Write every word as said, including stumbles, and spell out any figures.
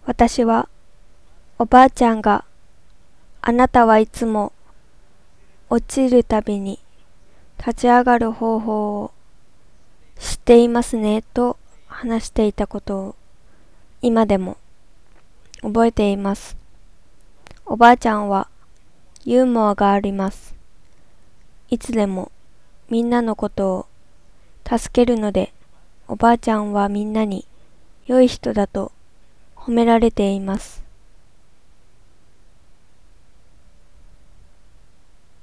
私はおばあちゃんがあなたはいつも落ちるたびに立ち上がる方法を知っていますねと話していたことを今でも覚えています。おばあちゃんはユーモアがあります。いつでもみんなのことを助けるので、おばあちゃんはみんなに良い人だと褒められています。